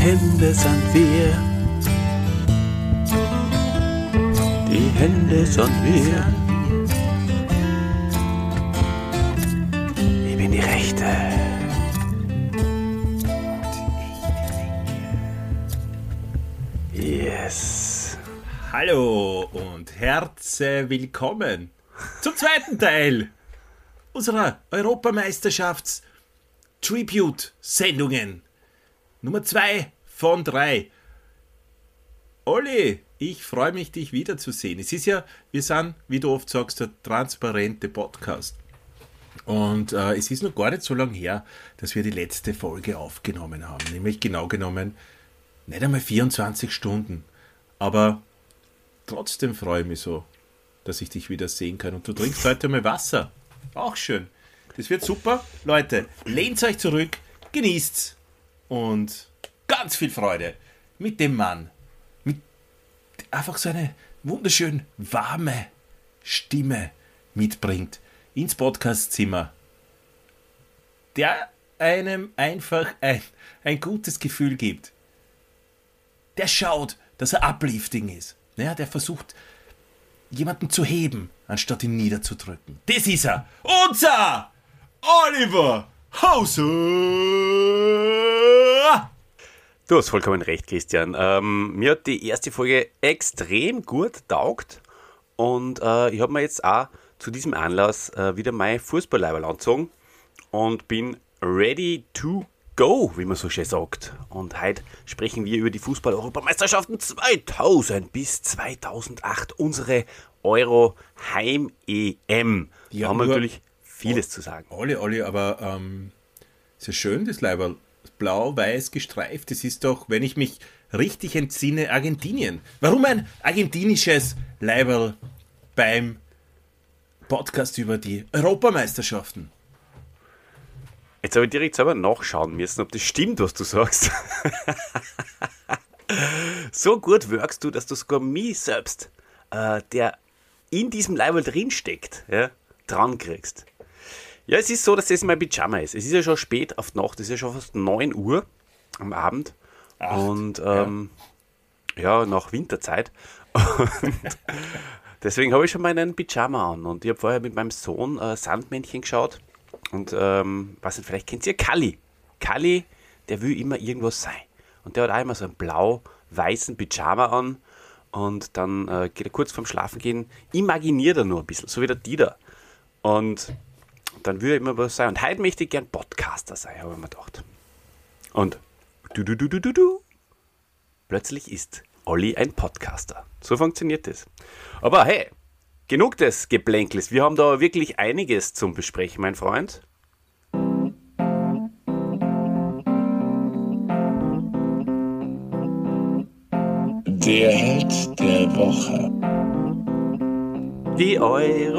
Hände sind wir. Die Hände sind wir. Ich bin die Rechte. Yes. Hallo und herzlich willkommen zum zweiten Teil unserer Europameisterschafts-Tribute-Sendungen. Nummer 2 von 3. Olli, ich freue mich, dich wiederzusehen. Es ist ja, wir sind, wie du oft sagst, der transparente Podcast. Und es ist noch gar nicht so lange her, dass wir die letzte Folge aufgenommen haben. Nämlich genau genommen nicht einmal 24 Stunden. Aber trotzdem freue ich mich so, dass ich dich wieder sehen kann. Und du trinkst heute mal Wasser. Auch schön. Das wird super. Leute, lehnt euch zurück, genießt's und ganz viel Freude mit dem Mann. Mit einfach so eine wunderschön warme Stimme mitbringt ins Podcastzimmer. Der einem einfach ein gutes Gefühl gibt. Der schaut, dass er uplifting ist. Ja, der versucht, jemanden zu heben, anstatt ihn niederzudrücken. Das ist er. Unser Oliver Hauser. Du hast vollkommen recht, Christian. Mir hat die erste Folge extrem gut taugt. Und ich habe mir jetzt auch zu diesem Anlass wieder mein Fußballleiberl angezogen und bin ready to go, wie man so schön sagt. Und heute sprechen wir über die Fußball-Europameisterschaften 2000 bis 2008, unsere Euro-Heim-EM. Da haben wir natürlich vieles zu sagen. Olli, aber ist ja schön, das Leiberl. Blau-weiß gestreift. Das ist doch, wenn ich mich richtig entsinne, Argentinien. Warum ein argentinisches Leiberl beim Podcast über die Europameisterschaften? Jetzt habe ich direkt selber nachschauen müssen, ob das stimmt, was du sagst. So gut wirkst du, dass du sogar mich selbst, der in diesem Leiberl drinsteckt, ja, dran kriegst. Ja, es ist so, dass das mein Pyjama ist. Es ist ja schon spät auf die Nacht, es ist ja schon fast 9 Uhr am Abend. 8, und ja, nach Winterzeit. Und deswegen habe ich schon meinen Pyjama an. Und ich habe vorher mit meinem Sohn Sandmännchen geschaut. Und was nicht, vielleicht kennt ihr Kalli. Kalli, der will immer irgendwas sein. Und der hat auch immer so einen blau-weißen Pyjama an. Und dann geht er kurz vorm Schlafen gehen, imaginiert er nur ein bisschen, so wie der Dieter. Und dann würde er immer was sein. Und heute möchte ich gern Podcaster sein, habe ich mir gedacht. Und du. Plötzlich ist Olli ein Podcaster. So funktioniert das. Aber hey, genug des Geplänkels. Wir haben da wirklich einiges zum Besprechen, mein Freund. Der Held der Woche. Die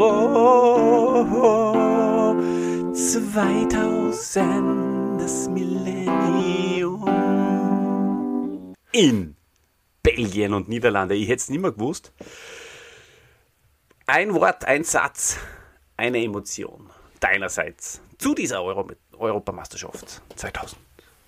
Euro 2000, das Millennium. In Belgien und Niederlande. Ich hätte es nicht mehr gewusst. Ein Wort, ein Satz, eine Emotion deinerseits zu dieser Europameisterschaft 2000.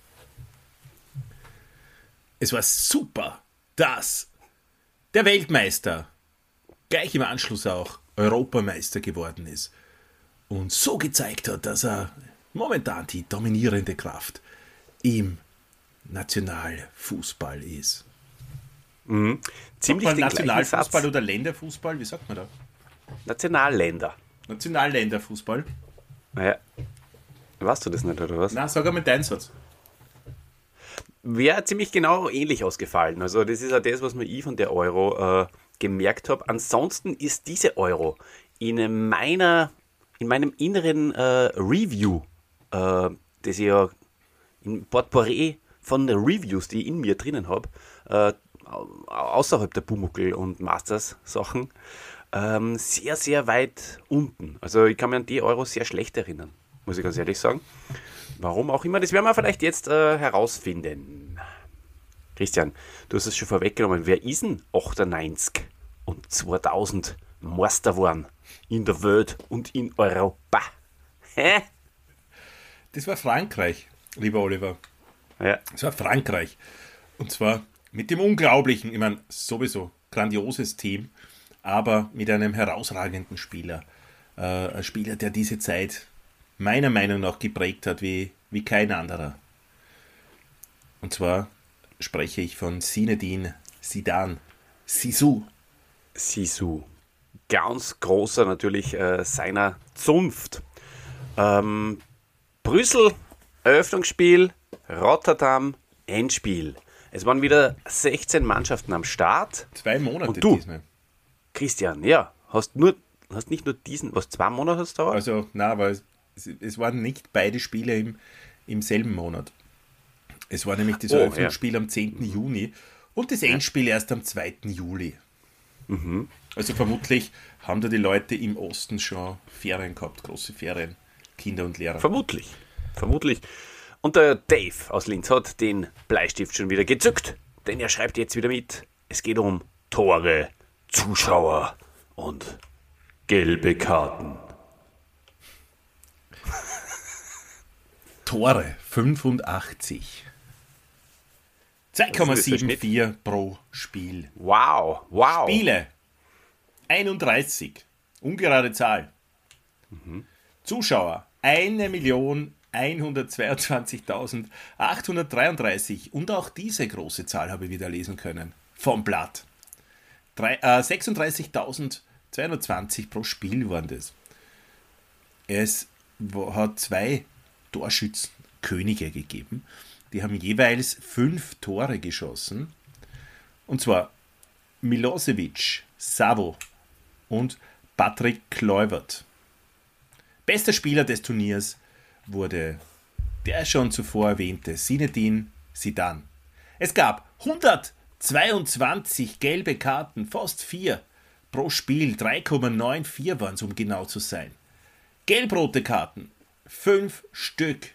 Es war super, dass der Weltmeister gleich im Anschluss auch Europameister geworden ist und so gezeigt hat, dass er momentan die dominierende Kraft im Nationalfußball ist. Mhm. Ziemlich den Nationalfußball oder Länderfußball, wie sagt man da? Nationalländerfußball. Naja, weißt du das nicht, oder was? Na, sag einmal deinen Satz. Wäre ziemlich genau ähnlich ausgefallen. Also das ist ja das, was mir ich von der Euro gemerkt habe. Ansonsten ist diese Euro in meinem inneren Review, das ich ja im Potpourri von Reviews, die ich in mir drinnen habe, außerhalb der Pumuckl und Masters Sachen, sehr, sehr weit unten. Also ich kann mich an die Euro sehr schlecht erinnern, muss ich ganz ehrlich sagen. Warum auch immer, das werden wir vielleicht jetzt herausfinden. Christian, du hast es schon vorweggenommen. Wer ist denn 98 und 2000 Meister geworden in der Welt und in Europa? Hä? Das war Frankreich, lieber Oliver. Ja. Das war Frankreich. Und zwar mit dem unglaublichen, ich meine, sowieso grandioses Team, aber mit einem herausragenden Spieler. Ein Spieler, der diese Zeit meiner Meinung nach geprägt hat wie kein anderer. Und zwar spreche ich von Zinedine Zidane. Zizou. Sisu. Ganz großer natürlich seiner Zunft. Brüssel, Eröffnungsspiel, Rotterdam, Endspiel. Es waren wieder 16 Mannschaften am Start. 2 Monate Und du, diesmal. Christian, ja, hast nicht nur diesen, 2 Monate hast du da? Also, nein, aber es waren nicht beide Spiele im selben Monat. Es war nämlich das Eröffnungsspiel am 10. Juni und das Endspiel erst am 2. Juli. Also vermutlich haben da die Leute im Osten schon Ferien gehabt, große Ferien, Kinder und Lehrer. Vermutlich. Und der Dave aus Linz hat den Bleistift schon wieder gezückt, denn er schreibt jetzt wieder mit. Es geht um Tore, Zuschauer und gelbe Karten. Tore 85. 2,74 pro Spiel. Wow. Spiele 31. Ungerade Zahl. Zuschauer 1.122.833. Und auch diese große Zahl habe ich wieder lesen können. Vom Blatt. 36.220 pro Spiel waren das. Es hat 2 Torschützenkönige gegeben. Die haben jeweils 5 Tore geschossen. Und zwar Milosevic, Savo und Patrick Kluivert. Bester Spieler des Turniers wurde der schon zuvor erwähnte Zinedine Zidane. Es gab 122 gelbe Karten, fast 4 pro Spiel, 3,94 waren es, um genau zu sein. Gelb-rote Karten, 5 Stück,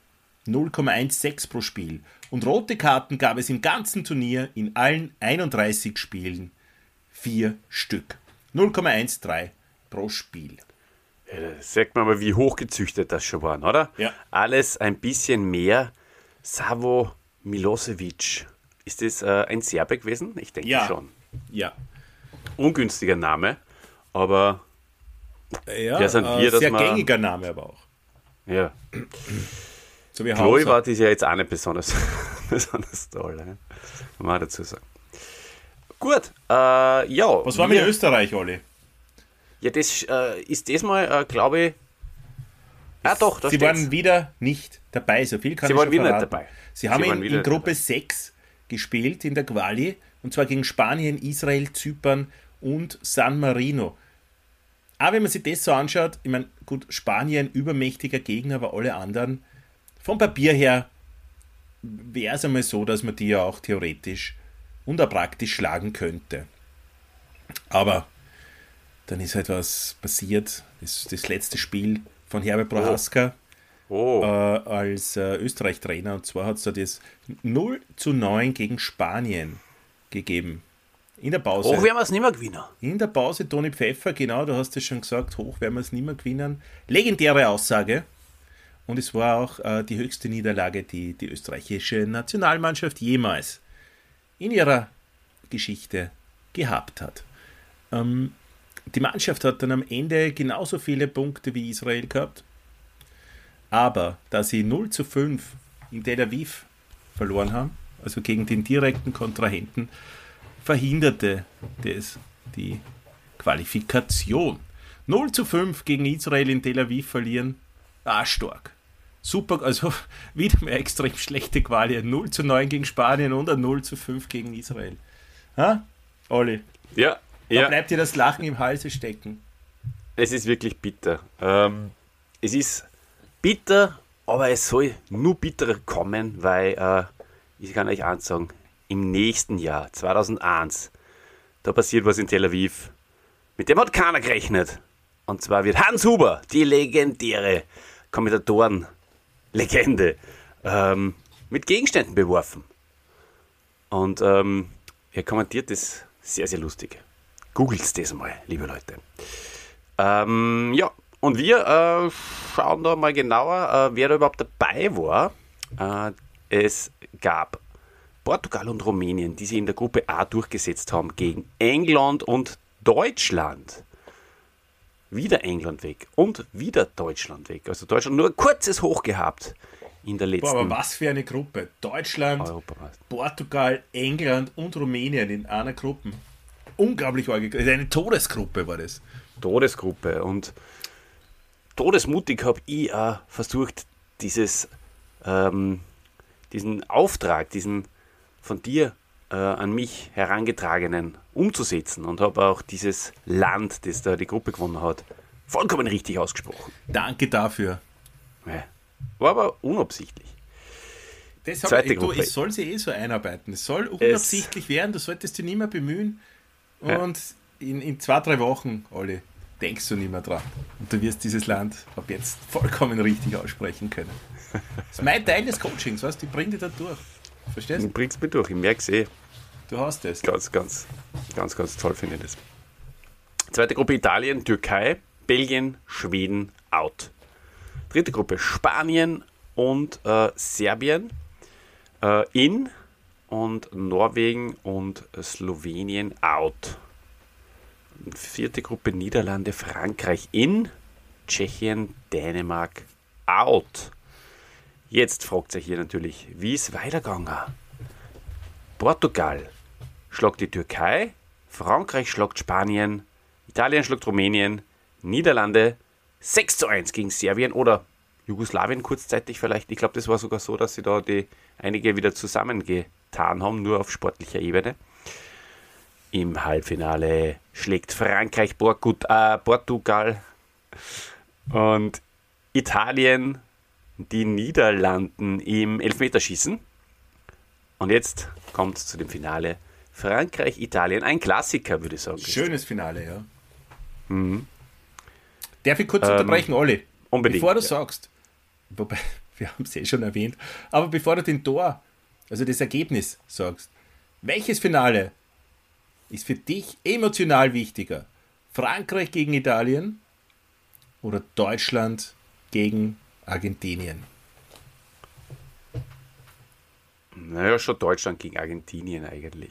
0,16 pro Spiel. Und rote Karten gab es im ganzen Turnier in allen 31 Spielen 4 Stück. 0,13 pro Spiel. Ja, sagt man mal, wie hochgezüchtet das schon waren, oder? Ja. Alles ein bisschen mehr. Savo Milosevic. Ist das ein Serbe gewesen? Ich denke schon. Ja. Ungünstiger Name, aber Ja, wer sind wir, dass sehr man- gängiger Name aber auch. ja. So wie Kluivert ist ja jetzt auch nicht besonders, besonders toll, ne? Muss man auch dazu sagen. Gut, ja. Was war mit Österreich, Olli? Ja, das ist diesmal, glaube ich. Doch, da Sie steht's. waren wieder nicht dabei, so viel kann Sie ich waren schon wieder nicht verraten. dabei. Sie haben Sie waren in wieder nicht Gruppe dabei. 6 gespielt in der Quali, und zwar gegen Spanien, Israel, Zypern und San Marino. Aber wenn man sich das so anschaut, ich meine, gut, Spanien übermächtiger Gegner, aber alle anderen, vom Papier her wäre es einmal so, dass man die ja auch theoretisch und auch praktisch schlagen könnte. Aber dann ist halt was passiert, das letzte Spiel von Herbert Prohaska als Österreich-Trainer, und zwar hat es da das 0:9 gegen Spanien gegeben. In der Pause. Hoch werden wir es nicht mehr gewinnen. In der Pause Toni Pfeffer, genau, du hast es schon gesagt, hoch werden wir es nicht mehr gewinnen. Legendäre Aussage. Und es war auch die höchste Niederlage, die die österreichische Nationalmannschaft jemals in ihrer Geschichte gehabt hat. Die Mannschaft hat dann am Ende genauso viele Punkte wie Israel gehabt. Aber da sie 0:5 in Tel Aviv verloren haben, also gegen den direkten Kontrahenten, verhinderte das die Qualifikation. 0:5 gegen Israel in Tel Aviv verlieren, stark. Super, also wieder mehr extrem schlechte Quali. 0:9 gegen Spanien und ein 0:5 gegen Israel. Ha? Olli, Ja, da bleibt dir das Lachen im Halse stecken. es ist wirklich bitter. Es ist bitter, aber es soll nur bitterer kommen, weil ich kann euch eins sagen, im nächsten Jahr, 2001, da passiert was in Tel Aviv, mit dem hat keiner gerechnet. Und zwar wird Hans Huber, die legendäre Kommentatoren-Legende, mit Gegenständen beworfen. Und er kommentiert das sehr, sehr lustig. Googelt's das mal, liebe Leute. Ja, und wir schauen da mal genauer, wer da überhaupt dabei war. Es gab Portugal und Rumänien, die sich in der Gruppe A durchgesetzt haben gegen England und Deutschland. Wieder England weg und wieder Deutschland weg. Also Deutschland nur ein kurzes Hoch gehabt in der letzten Aber was für eine Gruppe. Deutschland, Europameister. Portugal, England und Rumänien in einer Gruppe. Unglaublich arg. Eine Todesgruppe war das. Todesgruppe. Und todesmutig habe ich auch versucht, diesen Auftrag, diesen von dir an mich herangetragenen umzusetzen und habe auch dieses Land, das da die Gruppe gewonnen hat, vollkommen richtig ausgesprochen. Danke dafür. Ja. War aber unabsichtlich. Zweite Gruppe. Es soll sich so einarbeiten. Es soll unabsichtlich werden. Du solltest dich nicht mehr bemühen. Und in 2-3 Wochen, Olli, denkst du nicht mehr dran. Und du wirst dieses Land ab jetzt vollkommen richtig aussprechen können. Das ist mein Teil des Coachings, weißt du? Ich bringe dich da durch. Verstehst Du du? bringst mich durch, ich merke es eh. Du hast es. Ganz toll finde ich das. Zweite Gruppe Italien, Türkei, Belgien, Schweden, out. Dritte Gruppe Spanien und Serbien, in und Norwegen und Slowenien, out. Vierte Gruppe Niederlande, Frankreich, in, Tschechien, Dänemark, out. Jetzt fragt sich hier natürlich, wie ist weitergegangen? Portugal schlagt die Türkei, Frankreich schlagt Spanien, Italien schlagt Rumänien, Niederlande 6:1 gegen Serbien oder Jugoslawien kurzzeitig vielleicht. Ich glaube, das war sogar so, dass sie da einige wieder zusammengetan haben, nur auf sportlicher Ebene. Im Halbfinale schlägt Frankreich Portugal und Italien die Niederlanden im Elfmeterschießen. Und jetzt kommt es zu dem Finale Frankreich, Italien. Ein Klassiker, würde ich sagen. Schönes Finale, ja. Darf ich kurz unterbrechen, Olli? Unbedingt. Bevor du sagst, wobei, wir haben es schon erwähnt, aber bevor du also das Ergebnis sagst, welches Finale ist für dich emotional wichtiger? Frankreich gegen Italien oder Deutschland gegen Argentinien? Naja, schon Deutschland gegen Argentinien eigentlich.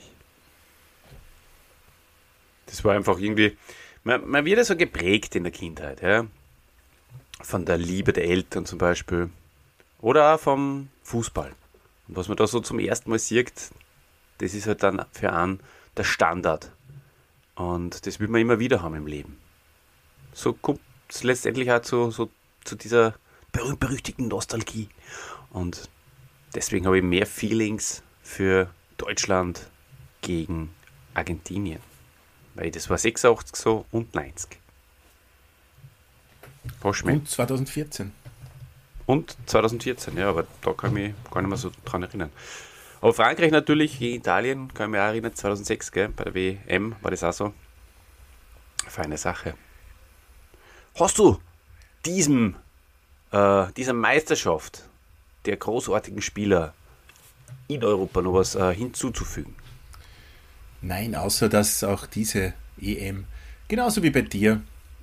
Das war einfach irgendwie, man wird ja so geprägt in der Kindheit, ja? Von der Liebe der Eltern zum Beispiel oder auch vom Fußball. Und was man da so zum ersten Mal sieht, das ist halt dann für einen der Standard. Und das will man immer wieder haben im Leben. So kommt es letztendlich auch zu dieser berühmt-berüchtigten Nostalgie. Und deswegen habe ich mehr Feelings für Deutschland gegen Argentinien. Weil das war 86 so und 90. Und 2014. Und 2014, ja, aber da kann ich mich gar nicht mehr so dran erinnern. Aber Frankreich natürlich, gegen Italien, kann ich mich auch erinnern, 2006, gell, bei der WM war das auch so. Feine Sache. Hast du dieser Meisterschaft der großartigen Spieler in Europa noch was hinzuzufügen? Nein, außer dass auch diese EM, genauso wie bei dir,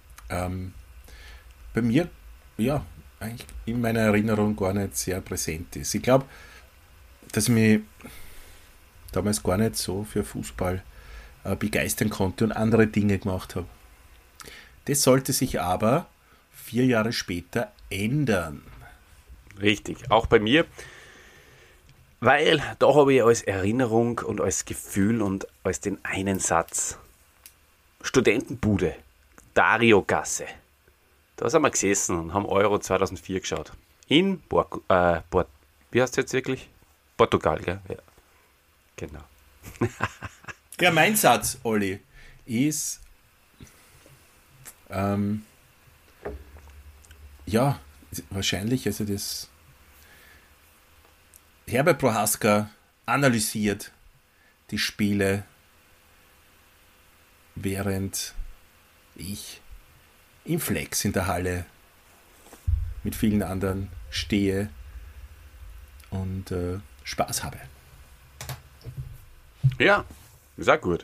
bei mir, ja, eigentlich in meiner Erinnerung gar nicht sehr präsent ist. Ich glaube, dass ich mich damals gar nicht so für Fußball begeistern konnte und andere Dinge gemacht habe. Das sollte sich aber 4 Jahre später ändern. Richtig, auch bei mir, weil da habe ich als Erinnerung und als Gefühl und als den einen Satz Studentenbude, Dario Gasse. Da sind wir gesessen und haben Euro 2004 geschaut. In wie heißt es jetzt wirklich? Portugal, gell? Ja. Genau. Ja, mein Satz, Olli, ist ja, wahrscheinlich, also das Herbert Prohaska analysiert die Spiele, während ich im Flex in der Halle mit vielen anderen stehe und Spaß habe. Ja, ist auch gut.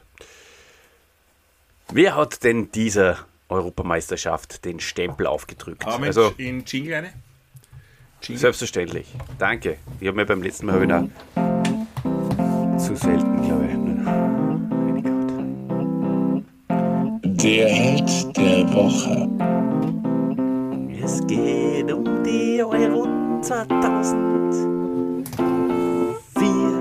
Wer hat denn dieser Europameisterschaft den Stempel aufgedrückt? Haben wir Also in Jingle eine? Jingle? selbstverständlich. Danke. Ich habe mir beim letzten Mal wieder Zu selten, glaube ich. Der Held der Woche. Es geht um die Euro 2004.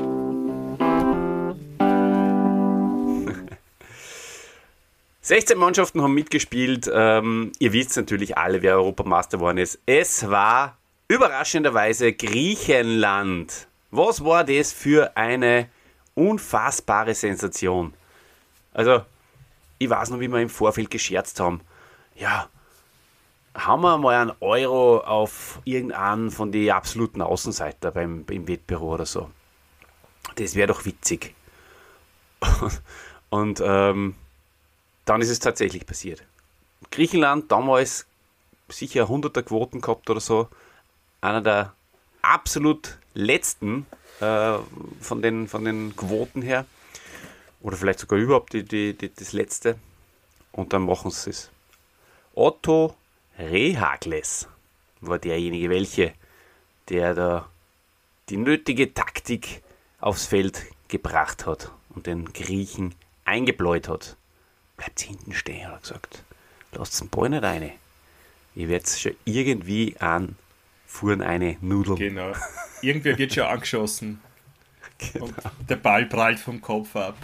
16 Mannschaften haben mitgespielt. Ihr wisst natürlich alle, wer Europameister geworden ist. Es war überraschenderweise Griechenland. Was war das für eine unfassbare Sensation? Also, ich weiß noch, wie wir im Vorfeld gescherzt haben. Ja, haben wir mal einen Euro auf irgendeinen von den absoluten Außenseiter im Wettbüro oder so. Das wäre doch witzig. Und dann ist es tatsächlich passiert. Griechenland damals sicher 100er Quoten gehabt oder so. Einer der absolut letzten von den Quoten her. Oder vielleicht sogar überhaupt das letzte. Und dann machen sie es. Otto Rehagles war derjenige, der da die nötige Taktik aufs Feld gebracht hat und den Griechen eingebläut hat. Bleibt hinten stehen, hat er gesagt. Lasst den Ball nicht rein. Ihr werdet schon irgendwie an Fuhren eine Nudeln. Genau. Irgendwer wird schon angeschossen. Genau. Und der Ball prallt vom Kopf ab.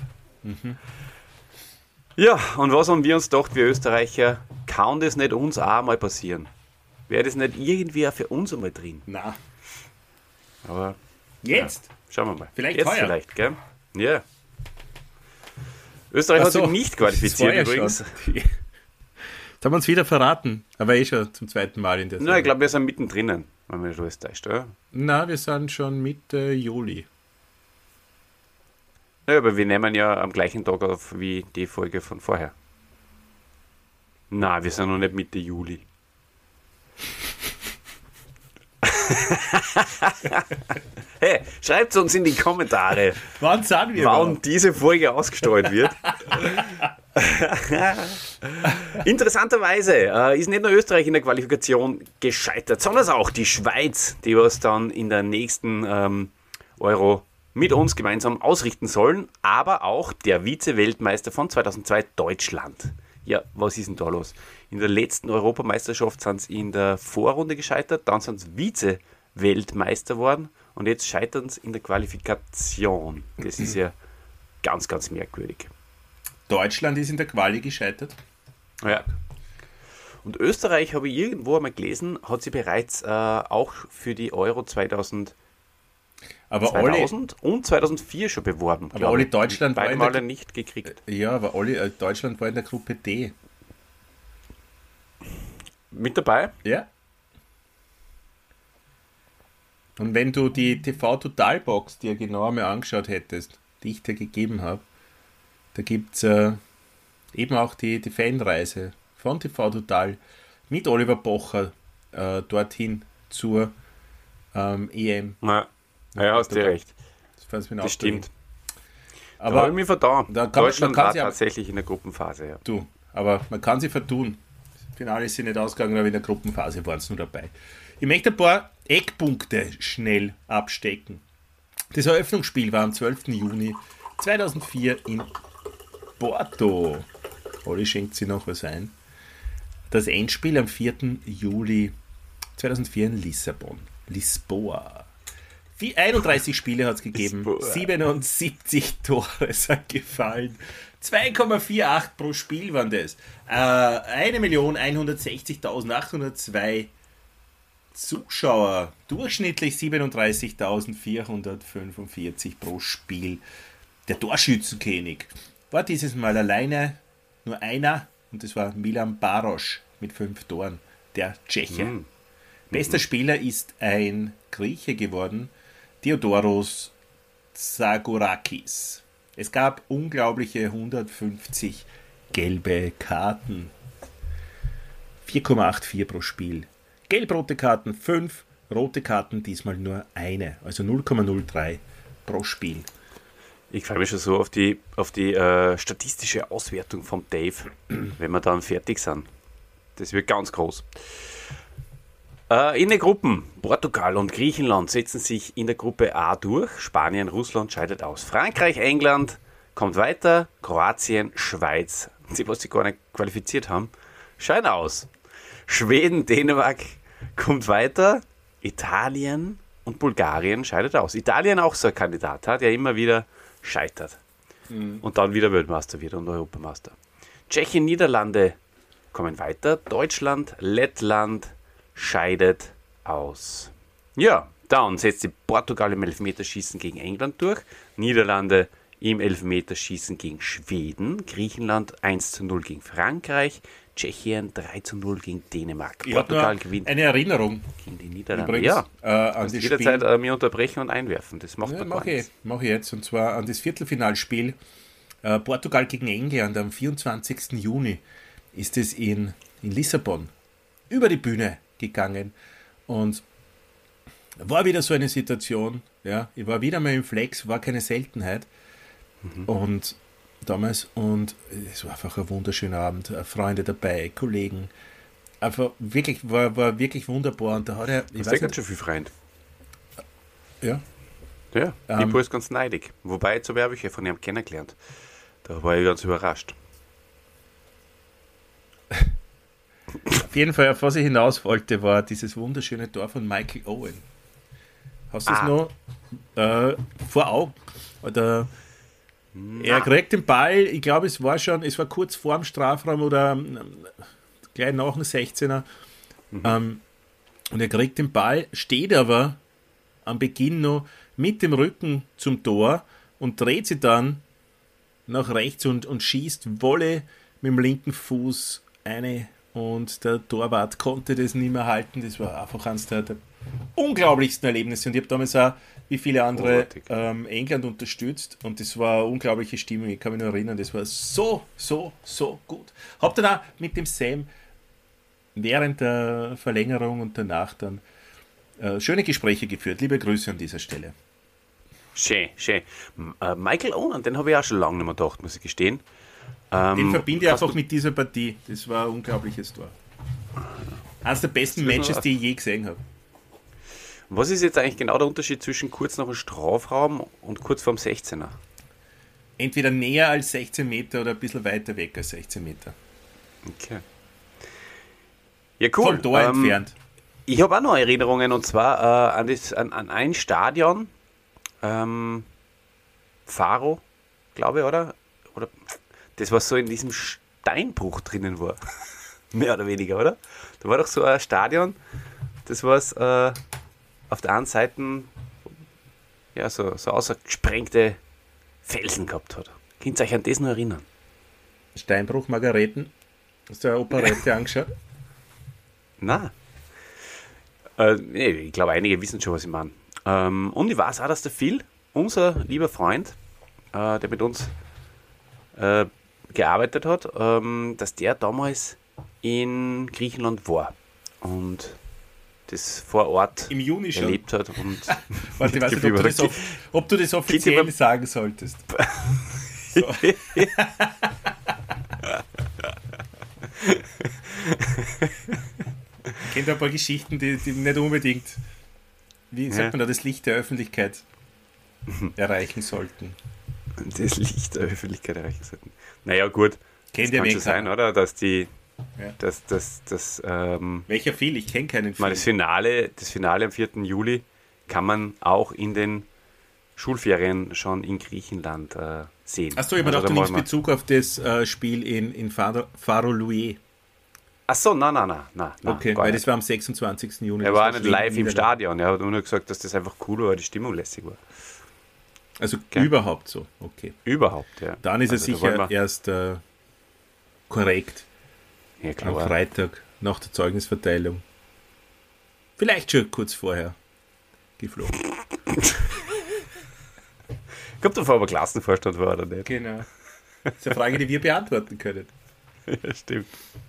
Ja, und was haben wir uns gedacht, wir Österreicher, kann das nicht uns auch mal passieren? Wäre das nicht irgendwie auch für uns einmal drin? Na, Aber jetzt? ja, schauen wir mal. Vielleicht Jetzt heuer. vielleicht, gell? Ja. Österreich hat sich nicht qualifiziert übrigens. Jetzt haben wir uns wieder verraten. Aber schon zum zweiten Mal in der Na, ich glaube, wir sind mittendrin, wenn man alles täuscht, oder? Na, wir sind schon Mitte Juli. Ja, aber wir nehmen ja am gleichen Tag auf wie die Folge von vorher. Na, wir sind noch nicht Mitte Juli. Hey, schreibt uns in die Kommentare, Wann sind wir? wann diese Folge ausgestrahlt wird. Interessanterweise ist nicht nur Österreich in der Qualifikation gescheitert, sondern auch die Schweiz, die was dann in der nächsten Euro mit uns gemeinsam ausrichten sollen, aber auch der Vize-Weltmeister von 2002, Deutschland. Ja, was ist denn da los? In der letzten Europameisterschaft sind sie in der Vorrunde gescheitert, dann sind sie Vize-Weltmeister geworden und jetzt scheitern sie in der Qualifikation. Das ist ja ganz, ganz merkwürdig. Deutschland ist in der Quali gescheitert. Ja. Und Österreich, habe ich irgendwo einmal gelesen, hat sie bereits auch für die Euro 2000 Aber alle, und 2004 schon beworben. aber alle Deutschland war beide in der, Male nicht gekriegt. ja, aber alle Deutschland war in der Gruppe D. Mit dabei? Ja. Und wenn du die TV-Total-Box dir genau einmal angeschaut hättest, die ich dir gegeben habe, da gibt es eben auch die Fanreise von TV Total mit Oliver Pocher dorthin zur EM. Ja, hast du recht. Das stimmt. Aber da habe ich mich vertan. da kann- Deutschland man kann war sie ja- tatsächlich in der Gruppenphase. Ja. Du, aber man kann sie vertun. Das Finale ist sie nicht ausgegangen, aber in der Gruppenphase waren sie nur dabei. Ich möchte ein paar Eckpunkte schnell abstecken. Das Eröffnungsspiel war am 12. Juni 2004 in Porto. Olli schenkt sie noch was ein. Das Endspiel am 4. Juli 2004 in Lissabon. Lisboa. 31 Spiele hat es gegeben, Lisboa. 77 Tore sind gefallen. 2,48 pro Spiel waren das. 1.160.802 Zuschauer. Durchschnittlich 37.445 pro Spiel. Der Torschützenkönig war dieses Mal alleine nur einer und das war Milan Baroš mit 5 Toren, der Tscheche. Bester Spieler ist ein Grieche geworden, Theodoros Zagorakis. Es gab unglaubliche 150 gelbe Karten. 4,84 pro Spiel. Gelb-rote Karten 5, rote Karten diesmal nur eine, also 0,03 pro Spiel. Ich freue mich schon so auf die statistische Auswertung vom Dave, wenn wir dann fertig sind. Das wird ganz groß. In den Gruppen Portugal und Griechenland setzen sich in der Gruppe A durch. Spanien, Russland scheidet aus. Frankreich, England kommt weiter. Kroatien, Schweiz, die was sie gar nicht qualifiziert haben, scheiden aus. Schweden, Dänemark kommt weiter. Italien und Bulgarien scheidet aus. Italien auch so ein Kandidat, der immer wieder scheitert. Und dann wieder Weltmeister wird und Europameister. Tschechien, Niederlande kommen weiter. Deutschland, Lettland scheidet aus. Ja, dann setzt sich Portugal im Elfmeterschießen gegen England durch. Niederlande im Elfmeterschießen gegen Schweden. Griechenland 1:0 gegen Frankreich. Tschechien 3:0 gegen Dänemark. Ich Portugal gewinnt eine Erinnerung. gegen die Niederlande. Übrigens, Ja, an das jederzeit Spiel. mir unterbrechen und einwerfen. Das macht Ja, man gar nichts. mach ich jetzt. Und zwar an das Viertelfinalspiel Portugal gegen England am 24. Juni ist es in Lissabon über die Bühne gegangen. Und war wieder so eine Situation. Ja, ich war wieder mal im Flex, war keine Seltenheit. Und damals, und es war einfach ein wunderschöner Abend. Freunde dabei, Kollegen. Einfach wirklich, war wirklich wunderbar. Und da hat er, ich Das weiß ist ganz nicht, schön viel Freund. ja, Ja, ich war ganz neidig. Wobei, jetzt habe ich ja von ihm kennengelernt. Da war ich ganz überrascht. auf jeden Fall, auf was ich hinaus wollte, war dieses wunderschöne Tor von Michael Owen. Hast du es noch vor Augen? Oder er kriegt den Ball, ich glaube, es war kurz vor dem Strafraum oder gleich nach dem 16er. Und er kriegt den Ball, steht aber am Beginn noch mit dem Rücken zum Tor und dreht sich dann nach rechts und schießt Volley mit dem linken Fuß eine und der Torwart konnte das nicht mehr halten. Das war einfach eines der unglaublichsten Erlebnisse und ich habe damals auch, wie viele andere, England unterstützt und das war eine unglaubliche Stimmung. Ich kann mich nur erinnern, das war so gut. Hab dann auch mit dem Sam während der Verlängerung und danach dann schöne Gespräche geführt. Liebe Grüße an dieser Stelle. Schön, schön. Michael Owen, den habe ich auch schon lange nicht mehr gedacht, muss ich gestehen. Den verbinde ich hast einfach mit dieser Partie. Das war ein unglaubliches Tor. Eines der besten Das ist Matches, noch- die ich je gesehen habe. Was ist jetzt eigentlich genau der Unterschied zwischen kurz nach dem Strafraum und kurz vorm 16er? Entweder näher als 16 Meter oder ein bisschen weiter weg als 16 Meter. Okay. Ja, cool. Vom Tor entfernt. Ich habe auch noch Erinnerungen und zwar an ein Stadion, Faro, glaube ich, oder? Das was so in diesem Steinbruch drinnen war. Mehr oder weniger, oder? Da war doch so ein Stadion, das was auf der einen Seite ja, so ausgesprengte Felsen gehabt hat. Könnt ihr euch an das noch erinnern? Steinbruch, Margareten. Hast du eine Operette angeschaut? Nein. Nee, ich glaube, einige wissen schon, was ich meine. Und ich weiß auch, dass der Phil, unser lieber Freund, der mit uns gearbeitet hat, dass der damals in Griechenland war und das vor Ort Im Juni schon. erlebt hat. Und Warte, ich weiß nicht, ob du das offiziell sagen solltest. So. Ich kenne da ein paar Geschichten, die nicht unbedingt, wie sagt man da, das Licht der Öffentlichkeit erreichen sollten. das Licht der Öffentlichkeit erreichen sollten. Naja, gut. Kennt Das ihr kann wen? schon sein, oder? Dass die Ja. das Welcher Phil? Ich kenne keinen mal Phil. das Finale am 4. Juli kann man auch in den Schulferien schon in Griechenland sehen. Achso, ich habe Also gedacht, du da nimmst wollen wir- Bezug auf das Spiel in Faro Louis. Achso, nein. Okay, gar weil nicht. das war am 26. Juni. Er Das war nicht Schweden- live im Niederlande. Stadion. Er hat nur gesagt, dass das einfach cool war, die Stimmung lässig war. Also Okay. überhaupt so, okay. Überhaupt, ja. Dann ist Also er da wollen sicher wir- erst korrekt Ja, am klar. Freitag nach der Zeugnisverteilung. Vielleicht schon kurz vorher geflogen. Kommt davor, ob er Klassenvorstand war oder nicht. Genau. Das ist eine Frage, die wir beantworten können. Ja, stimmt.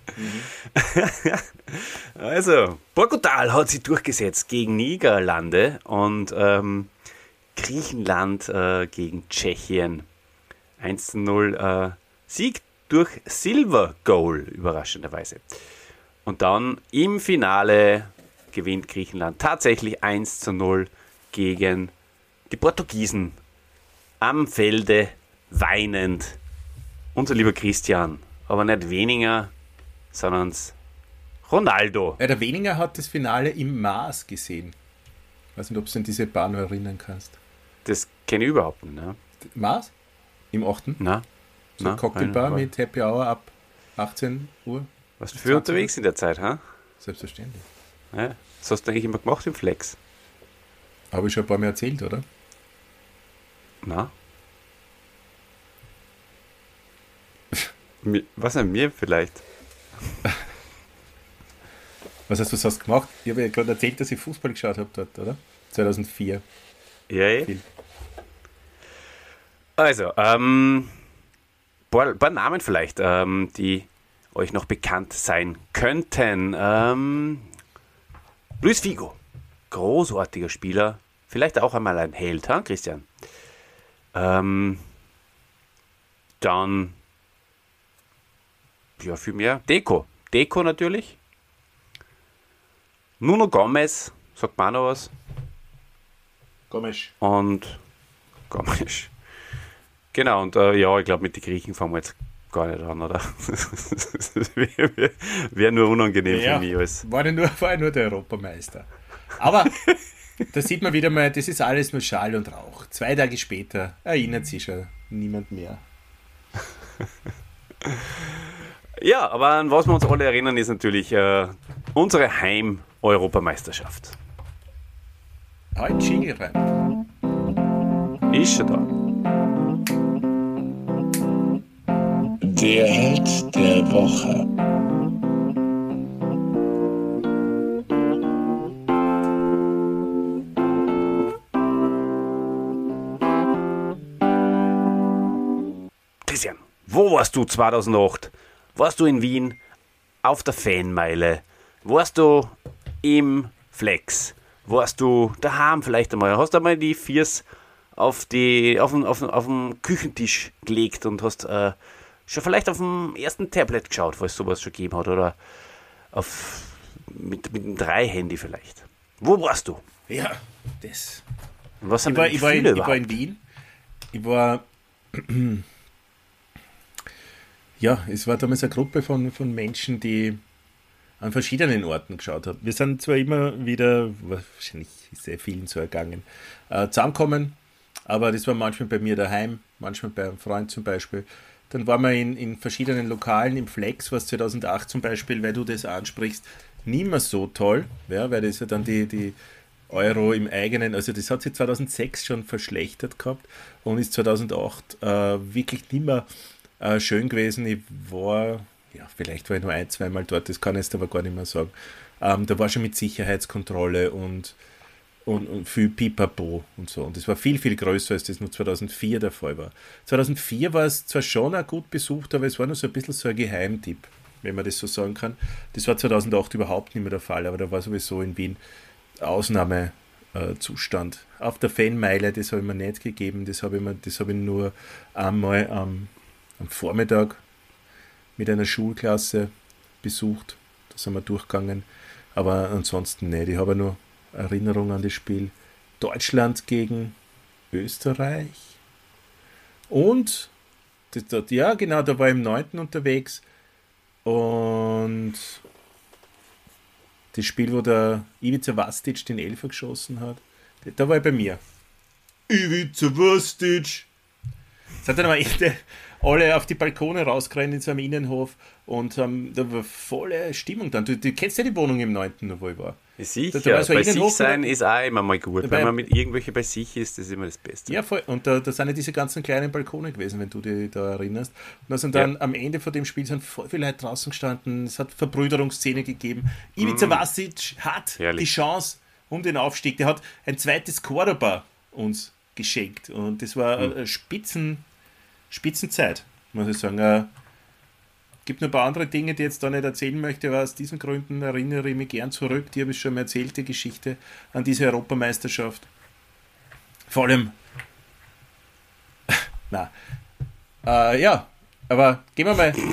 Also, Portugal hat sich durchgesetzt gegen Niederlande und Griechenland gegen Tschechien. 1:0 Sieg durch Silver Goal, überraschenderweise. Und dann im Finale gewinnt Griechenland tatsächlich 1:0 gegen die Portugiesen. Am Felde weinend. Unser lieber Christian, aber nicht weniger, sondern Ronaldo. Ja, der Weninger hat das Finale im Mars gesehen. Ich weiß nicht, ob du an diese Bar noch erinnern kannst. Das kenne ich überhaupt nicht. Ne? Mars? Im 8. Na, So eine Cocktailbar mit Happy Hour ab 18 Uhr. Warst du viel unterwegs in der Zeit, ha? Selbstverständlich. Ja, das hast du eigentlich immer gemacht im Flex. Habe ich schon ein paar Mal erzählt, oder? Na? Was an mir vielleicht? Was hast du sonst gemacht? Ich habe ja gerade erzählt, dass ich Fußball geschaut habe dort, oder? 2004. Ja, eh. Viel. Also, paar Namen vielleicht, die euch noch bekannt sein könnten. Luis Figo, großartiger Spieler, vielleicht auch einmal ein Held, ha, Christian? Dann, ja, viel mehr. Deco natürlich. Nuno Gomes, sagt man noch was. Gomes. Und Gomes. Genau, und ja, ich glaube, mit den Griechen fangen wir jetzt gar nicht an, oder? Das wäre nur unangenehm für mich. War ja nur der Europameister. Aber da sieht man wieder mal, das ist alles nur Schall und Rauch. 2 Tage später erinnert sich schon niemand mehr. Ja, aber an was wir uns alle erinnern, ist natürlich unsere Heim-Europameisterschaft. Halt Jingle rein. Ist schon da. Der Held der Woche. Christian, wo warst du 2008? Warst du in Wien auf der Fanmeile? Warst du im Flex? Warst du daheim vielleicht einmal? Hast du einmal die Viers auf den Küchentisch gelegt und hast schon vielleicht auf dem ersten Tablet geschaut, falls es sowas schon gegeben hat, oder mit dem 3-Handy vielleicht. Wo warst du? Ja, das. Und was Ich war in Wien. Ich war. Ja, es war damals eine Gruppe von Menschen, die an verschiedenen Orten geschaut haben. Wir sind zwar immer wieder, wahrscheinlich ist sehr vielen so ergangen, zusammengekommen, aber das war manchmal bei mir daheim, manchmal bei einem Freund zum Beispiel. Dann waren wir in verschiedenen Lokalen, im Flex, was 2008 zum Beispiel, weil du das ansprichst, nicht mehr so toll, ja, weil das ja dann die Euro im eigenen, also das hat sich 2006 schon verschlechtert gehabt und ist 2008 wirklich nicht mehr schön gewesen. Ich war, ja, vielleicht war ich nur 1-2 Mal dort, das kann ich jetzt aber gar nicht mehr sagen. Da war schon mit Sicherheitskontrolle und viel Pipapo und so. Und das war viel, viel größer, als das nur 2004 der Fall war. 2004 war es zwar schon auch gut besucht, aber es war nur so ein bisschen so ein Geheimtipp, wenn man das so sagen kann. Das war 2008 überhaupt nicht mehr der Fall, aber da war sowieso in Wien Ausnahmezustand. Auf der Fanmeile, das habe ich mir nicht gegeben, das habe ich nur einmal am Vormittag mit einer Schulklasse besucht. Da sind wir durchgegangen. Aber ansonsten nicht. Ich habe nur Erinnerung an das Spiel Deutschland gegen Österreich. Und ja, genau, da war ich im 9. unterwegs. Und das Spiel, wo der Ivica Vastic den Elfer geschossen hat, da war ich bei mir. Ivica Vastic! Es hat dann am Ende alle auf die Balkone rausgerannt in so einem Innenhof und da war volle Stimmung dann. Du kennst ja die Wohnung im 9., wo ich war. Sicher, da war so bei sich sein ist auch immer mal gut. Wenn man mit irgendwelchen bei sich ist, das ist immer das Beste. Ja, voll. Und da sind ja diese ganzen kleinen Balkone gewesen, wenn du dich da erinnerst. Und da sind dann am Ende von dem Spiel sind voll viele Leute draußen gestanden. Es hat Verbrüderungsszene gegeben. Ivica Vastic hat die Chance um den Aufstieg. Der hat ein zweites Cordoba uns geschenkt. Und das war eine Spitzenzeit, muss ich sagen. Gibt noch ein paar andere Dinge, die ich jetzt da nicht erzählen möchte, aber aus diesen Gründen erinnere ich mich gern zurück. Die habe ich schon mal erzählt, die Geschichte an diese Europameisterschaft. Vor allem, Aber gehen wir mal.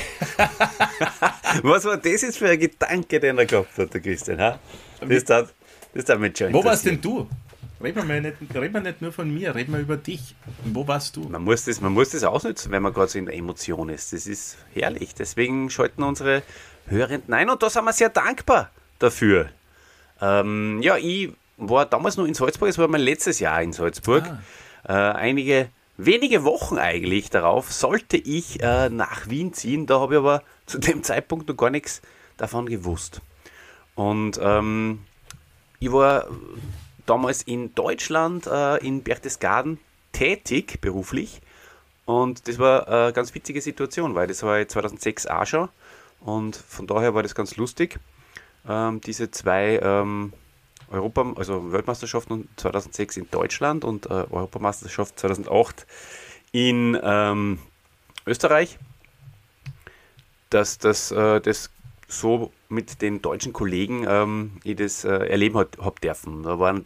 Was war das jetzt für ein Gedanke, den er gehabt hat, der Christian? Ha? Das darf mich schon Wo warst interessieren. denn du? Reden wir nicht nur von mir, reden wir über dich. Wo warst du? Man muss das ausnutzen, wenn man gerade so in der Emotion ist. Das ist herrlich. Deswegen schalten unsere Hörenden ein und da sind wir sehr dankbar dafür. Ich war damals noch in Salzburg, es war mein letztes Jahr in Salzburg. Wenige Wochen eigentlich darauf sollte ich nach Wien ziehen. Da habe ich aber zu dem Zeitpunkt noch gar nichts davon gewusst. Und ich war damals in Deutschland, in Berchtesgaden tätig, beruflich. Und das war eine ganz witzige Situation, weil das war 2006 auch schon. Und von daher war das ganz lustig. Diese zwei Weltmeisterschaften 2006 in Deutschland und Europameisterschaft 2008 in Österreich, dass das so mit den deutschen Kollegen ich das erleben habe dürfen. Da waren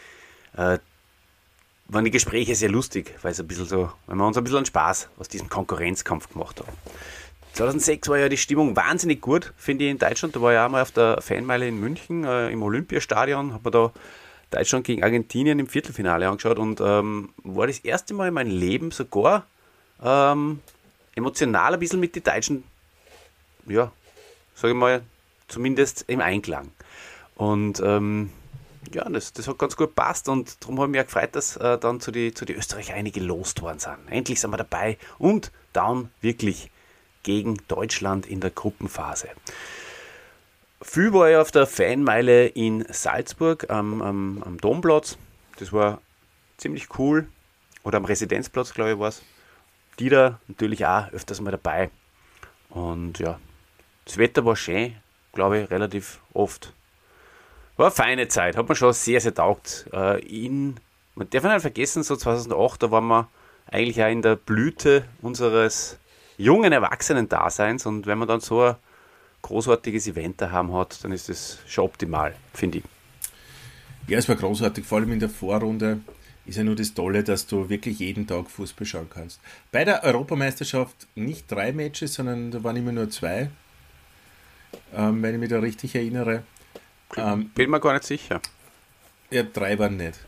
die Gespräche sehr lustig, weil wir uns ein bisschen an Spaß aus diesem Konkurrenzkampf gemacht haben. 2006 war ja die Stimmung wahnsinnig gut, finde ich, in Deutschland. Da war ich auch mal auf der Fanmeile in München im Olympiastadion, habe mir da Deutschland gegen Argentinien im Viertelfinale angeschaut und war das erste Mal in meinem Leben sogar emotional ein bisschen mit den Deutschen, ja, sage ich mal, zumindest im Einklang. Und das hat ganz gut gepasst und darum habe ich mich auch gefreut, dass dann zu die Österreicher einige gelost worden sind. Endlich sind wir dabei und dann wirklich gegen Deutschland in der Gruppenphase. Viel war ich auf der Fanmeile in Salzburg am Domplatz. Das war ziemlich cool. Oder am Residenzplatz, glaube ich, war es. Die da natürlich auch öfters mal dabei. Und ja, das Wetter war schön, glaube ich, relativ oft. War eine feine Zeit, hat mir schon sehr, sehr taugt. Man darf nicht vergessen, so 2008, da waren wir eigentlich auch in der Blüte unseres jungen Erwachsenen-Daseins und wenn man dann so ein großartiges Event daheim hat, dann ist das schon optimal, finde ich. Ja, es war großartig, vor allem in der Vorrunde ist ja nur das Tolle, dass du wirklich jeden Tag Fußball schauen kannst. Bei der Europameisterschaft nicht 3 Matches, sondern da waren immer nur 2, wenn ich mich da richtig erinnere. Bin mir gar nicht sicher. Ja, 3 waren nicht.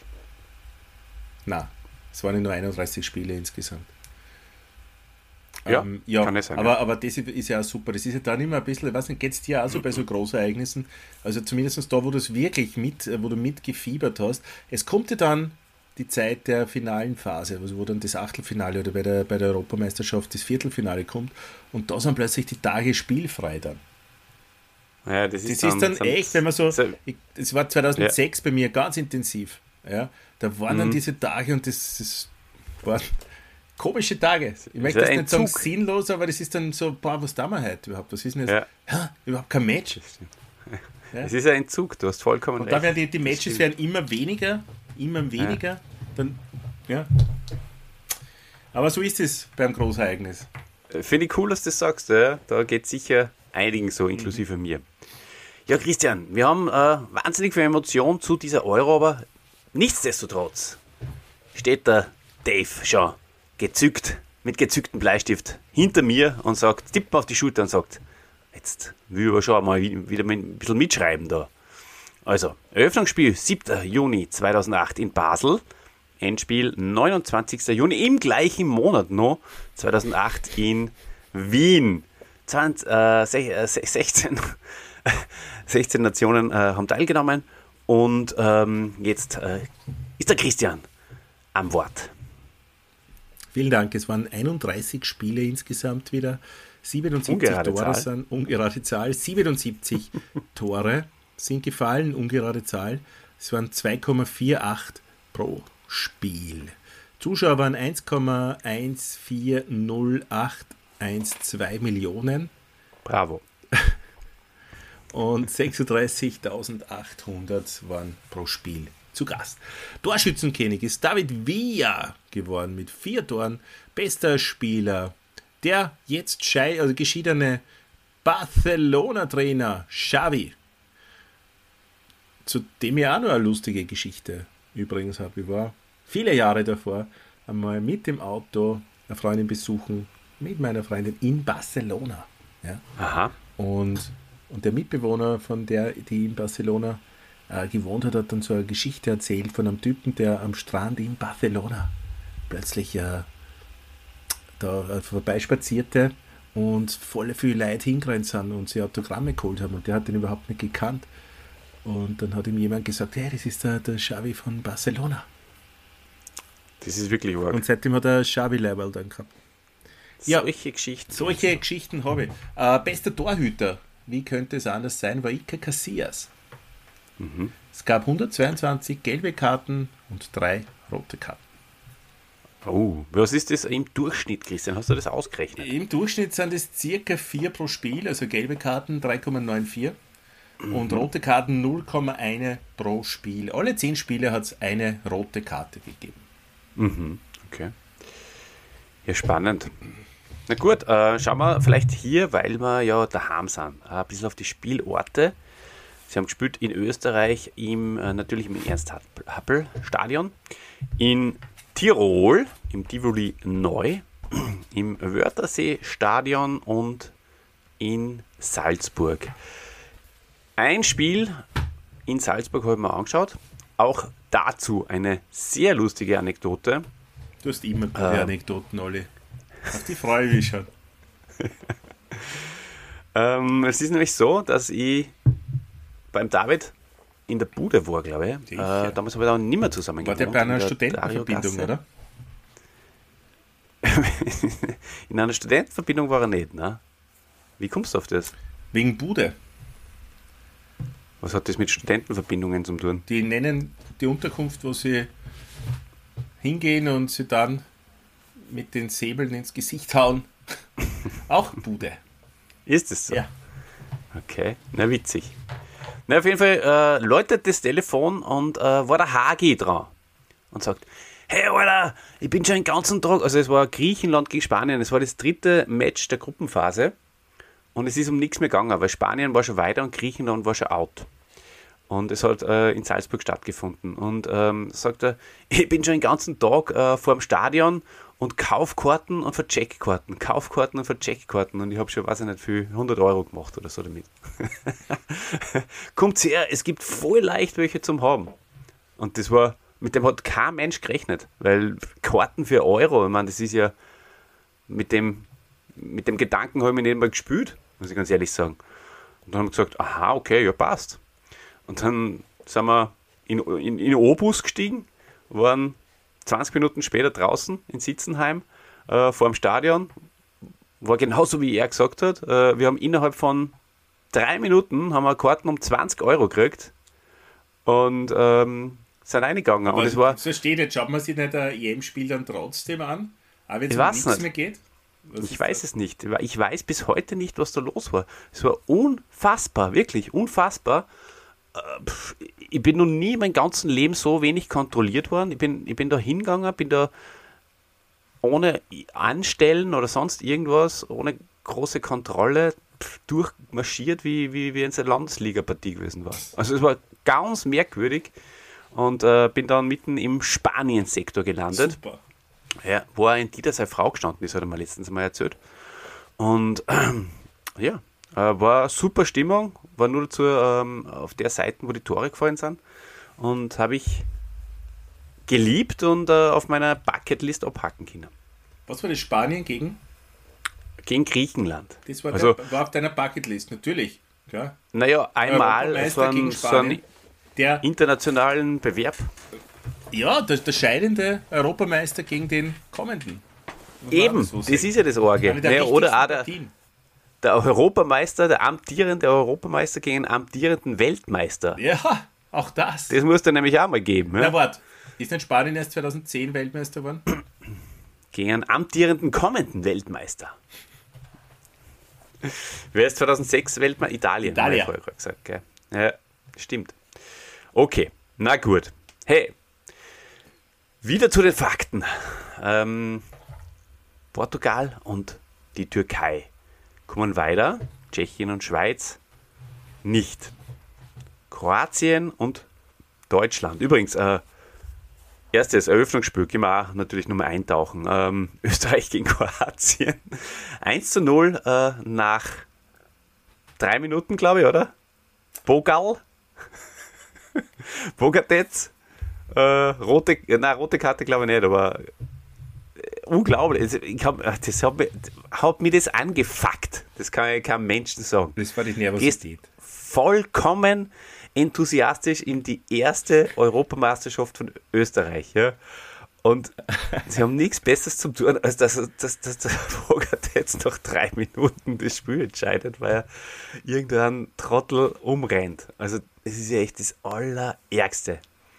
Nein, es waren nur 31 Spiele insgesamt. Kann es sein. Aber das ist ja auch super. Das ist ja dann immer ein bisschen, ich weiß nicht, geht es dir auch so bei so Großereignissen? Also zumindest da, wo du es wirklich wo du mitgefiebert hast. Es kommt ja dann die Zeit der finalen Phase, also wo dann das Achtelfinale oder bei der Europameisterschaft das Viertelfinale kommt und da sind plötzlich die Tage spielfrei dann. Ja, das ist dann echt, wenn man so, es war 2006 bei mir ganz intensiv. Ja, da waren dann diese Tage und das waren komische Tage. Ich möchte das nicht sagen sinnlos, aber das ist dann so, was tun wir heute überhaupt? Was ist denn jetzt? Ja. Überhaupt kein Match. Ja. Es ist ein Entzug, du hast vollkommen recht. Und da werden die Matches werden immer weniger. Ja. Dann, ja. Aber so ist es beim Großereignis. Finde ich cool, dass du das sagst. Ja. Da geht sicher einigen so, inklusive mir. Ja, Christian, wir haben wahnsinnig viel Emotion zu dieser Euro, aber nichtsdestotrotz steht der Dave schon mit gezücktem Bleistift hinter mir und tippt mir auf die Schulter und sagt, jetzt will ich aber schon mal wieder ein bisschen mitschreiben da. Also, Eröffnungsspiel 7. Juni 2008 in Basel, Endspiel 29. Juni im gleichen Monat noch, 2008 in Wien. 16 Nationen haben teilgenommen und jetzt ist der Christian am Wort. Vielen Dank. Es waren 31 Spiele insgesamt wieder. 77 ungerade Tore Zahl. sind ungerade Zahl. 77 Tore sind gefallen, ungerade Zahl. Es waren 2,48 pro Spiel. Zuschauer waren 1,140812 Millionen. Bravo. Und 36.800 waren pro Spiel zu Gast. Torschützenkönig ist David Villa geworden mit 4 Toren. Bester Spieler, der jetzt geschiedene Barcelona-Trainer Xavi. Zu dem ich auch noch eine lustige Geschichte übrigens habe. Ich war viele Jahre davor einmal mit dem Auto eine Freundin besuchen mit meiner Freundin in Barcelona. Ja. Aha. Und der Mitbewohner von der, die in Barcelona gewohnt hat, hat dann so eine Geschichte erzählt von einem Typen, der am Strand in Barcelona plötzlich da vorbeispazierte und voll viele Leute hingerannt sind und sie Autogramme geholt haben und der hat den überhaupt nicht gekannt. Und dann hat ihm jemand gesagt, hey, das ist der Xavi von Barcelona. Das ist wirklich wahr. Und seitdem hat er Xavi-Label dann gehabt. Ja, solche Geschichten. Solche Geschichten habe ich. Bester Torhüter, wie könnte es anders sein, war Iker Casillas. Es gab 122 gelbe Karten und 3 rote Karten. Oh, was ist das im Durchschnitt, Christian? Hast du das ausgerechnet? Im Durchschnitt sind es circa 4 pro Spiel, also gelbe Karten 3,94 und rote Karten 0,1 pro Spiel. Alle 10 Spiele hat es eine rote Karte gegeben. Okay. Ja, spannend. Na gut, schauen wir vielleicht hier, weil wir ja daheim sind, ein bisschen auf die Spielorte. Sie haben gespielt in Österreich natürlich im Ernst-Happel-Stadion, in Tirol, im Tivoli Neu, im Wörthersee-Stadion und in Salzburg. Ein Spiel in Salzburg habe ich mir angeschaut. Auch dazu eine sehr lustige Anekdote. Du hast immer gute Anekdoten, Olli. Auf die freue ich mich schon. Es ist nämlich so, dass ich beim David in der Bude war, glaube ich. Damals habe ich da nicht mehr zusammen War der bei einer Studentenverbindung, oder? In einer Studentenverbindung war er nicht, ne? Wie kommst du auf das? Wegen Bude. Was hat das mit Studentenverbindungen zu tun? Die nennen die Unterkunft, wo sie hingehen und sie dann mit den Säbeln ins Gesicht hauen. Auch Bude. Ist es so? Ja. Okay, na witzig. Na, auf jeden Fall läutet das Telefon und war der Hagi dran und sagt, hey Alter, ich bin schon den ganzen Tag, also es war Griechenland gegen Spanien, es war das 3. Match der Gruppenphase und es ist um nichts mehr gegangen, weil Spanien war schon weiter und Griechenland war schon out. Und es hat in Salzburg stattgefunden. Und sagt er, ich bin schon den ganzen Tag vor dem Stadion und kauf Karten und vercheck Karten. Kaufkarten und vercheck Karten. Und ich habe schon, weiß ich nicht, viel 100 Euro gemacht oder so damit. Kommt her, es gibt voll leicht welche zum Haben. Und das war, mit dem hat kein Mensch gerechnet. Weil Karten für Euro, ich meine, das ist ja, mit dem Gedanken habe ich mich nicht mal gespielt, muss ich ganz ehrlich sagen. Und dann haben wir gesagt, aha, okay, ja passt. Und dann sind wir in den O-Bus gestiegen, waren 20 Minuten später draußen in Sitzenheim vor dem Stadion. War genauso, wie er gesagt hat. Wir haben innerhalb von 3 Minuten haben wir Karten um 20 Euro gekriegt und sind reingegangen. Aber und es war, so steht jetzt, schaut man sich nicht ein EM-Spiel dann trotzdem an, auch wenn es Ich um weiß nichts nicht. mehr geht? ich weiß es nicht. Ich weiß bis heute nicht, was da los war. Es war unfassbar, wirklich unfassbar. Ich bin noch nie mein ganzes Leben so wenig kontrolliert worden. Ich bin da hingegangen, bin da ohne Anstellen oder sonst irgendwas, ohne große Kontrolle durchmarschiert, wie wenn es eine Landesliga-Partie gewesen war. Also es war ganz merkwürdig und bin dann mitten im Spanien-Sektor gelandet. Super. Ja, wo in Dieter seine Frau gestanden ist, hat er mir letztens mal erzählt. Und ja, war super Stimmung, war nur dazu auf der Seite, wo die Tore gefallen sind. Und habe ich geliebt und auf meiner Bucketlist abhacken können. Was war das, Spanien gegen? Gegen Griechenland. Das war, Also, war auf deiner Bucketlist, natürlich. Klar. naja, einmal Europameister gegen so Spanien. einen Der, internationalen Bewerb. ja, der scheidende Europameister gegen den kommenden. Muss man Eben, auch so das sagen. ist ja das Orge. Eine der Naja, oder auch wichtigsten Partien. der Europameister, der amtierende Europameister gegen den amtierenden Weltmeister. Ja, auch das. Das muss es nämlich auch mal geben. Na Ja? warte, ist nicht Spanien erst 2010 Weltmeister geworden? Gegen einen amtierenden kommenden Weltmeister. Wer ist 2006 Weltmeister? Italien. Italien. Habe ich vorher gesagt, gell? Ja, stimmt. Okay, na gut. Hey, wieder zu den Fakten. Portugal und die Türkei kommen weiter. Tschechien und Schweiz nicht. Kroatien und Deutschland. Übrigens, erstes Eröffnungsspiel, gehen wir auch natürlich nochmal eintauchen. Österreich gegen Kroatien. 1:0 nach 3 Minuten, glaube ich, oder? Bogal. Bogatets. Rote Karte glaube ich nicht, aber unglaublich. Also, hat mich das angefuckt. Das kann ich keinem Menschen sagen. Das war die Nervosität. Vollkommen enthusiastisch in die erste Europameisterschaft von Österreich. Ja? Und sie haben nichts Besseres zu tun, als dass der Bogart jetzt nach 3 Minuten das Spiel entscheidet, weil er irgendein Trottel umrennt. Also es ist ja echt das Allerärgste.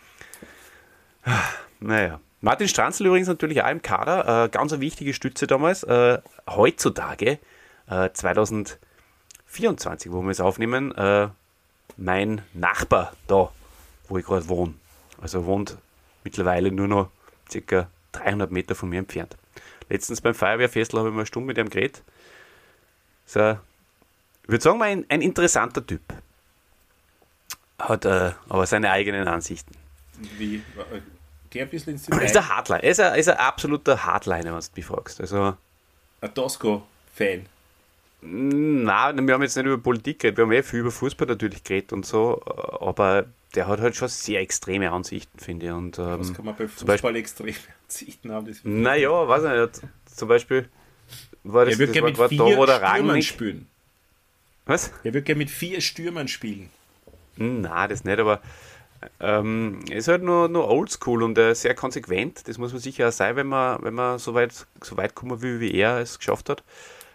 Naja. Martin Stranzl übrigens natürlich auch im Kader, ganz eine wichtige Stütze damals. Heutzutage, 2024, wo wir es aufnehmen, mein Nachbar da, wo ich gerade wohne. Also wohnt mittlerweile nur noch ca. 300 Meter von mir entfernt. Letztens beim Feuerwehrfestl habe ich mal eine Stunde mit ihm geredet. So, ich würde sagen, ein interessanter Typ. Hat aber seine eigenen Ansichten. Wie? Geh ein bisschen ins Er ist ein Hardliner. Er ist ein absoluter Hardliner, wenn du mich fragst. Also, ein Tosco-Fan. Nein, wir haben jetzt nicht über Politik geredet, wir haben viel über Fußball natürlich geredet und so, aber der hat halt schon sehr extreme Ansichten, finde ich. Und, was kann man bei Fußball extreme Ansichten haben? Naja, weiß ich nicht. Zum Beispiel war das, das war mit 4 da, wo der Rangnick spielen. Was? Er würde gerne mit 4 Stürmern spielen. Nein, das nicht, aber er ist halt nur oldschool und sehr konsequent. Das muss man sicher auch sein, wenn man so weit kommen will, wie er es geschafft hat.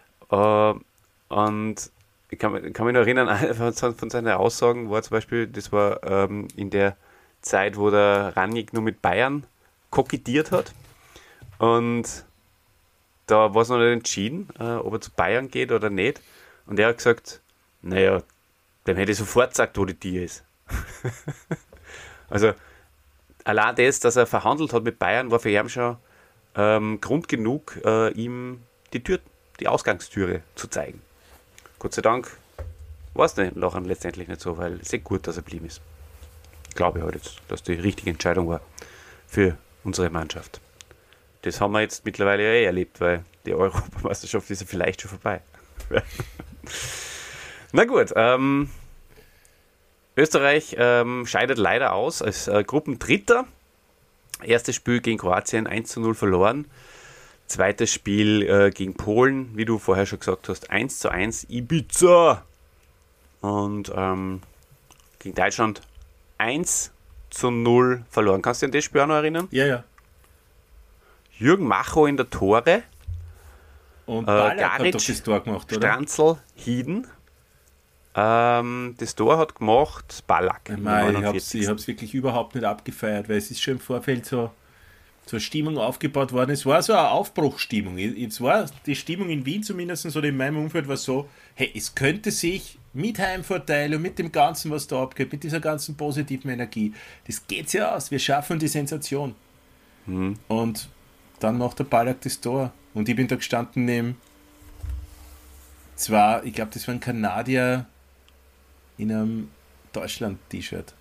Und ich kann mich noch erinnern, von seinen Aussagen war zum Beispiel, das war in der Zeit, wo der Rangnick nur mit Bayern kokettiert hat. Und da war es noch nicht entschieden, ob er zu Bayern geht oder nicht. Und er hat gesagt, naja, dem hätte ich sofort gesagt, wo die Tür ist. Also allein das, dass er verhandelt hat mit Bayern, war für ihn schon Grund genug, ihm die Ausgangstüre zu zeigen. Gott sei Dank war es letztendlich nicht so, weil es ist gut, dass er blieben ist. Glaube ich halt jetzt, dass die richtige Entscheidung war für unsere Mannschaft. Das haben wir jetzt mittlerweile ja erlebt, weil die Europameisterschaft ist ja vielleicht schon vorbei. Na gut, Österreich scheidet leider aus als Gruppendritter. Erstes Spiel gegen Kroatien 1:0 verloren. Zweites Spiel gegen Polen, wie du vorher schon gesagt hast, 1:1 Ibiza. Und gegen Deutschland 1:0 verloren. Kannst du dich an das Spiel auch noch erinnern? Ja. Jürgen Macho in der Tore. Und Ballack hat Garic, doch das Tor gemacht, oder? Stranzl, Hieden. Das Tor hat gemacht Ballack. Ich habe es wirklich überhaupt nicht abgefeiert, weil es ist schon im Vorfeld so eine Stimmung aufgebaut worden. Es war so eine Aufbruchsstimmung. Es war die Stimmung in Wien zumindest oder in meinem Umfeld war so, hey, es könnte sich mit Heimvorteil und mit dem Ganzen, was da abgeht, mit dieser ganzen positiven Energie, das geht ja aus. Wir schaffen die Sensation. Und dann macht der Ballack das Tor. Und ich bin da gestanden neben ich glaube, das war ein Kanadier in einem Deutschland-T-Shirt.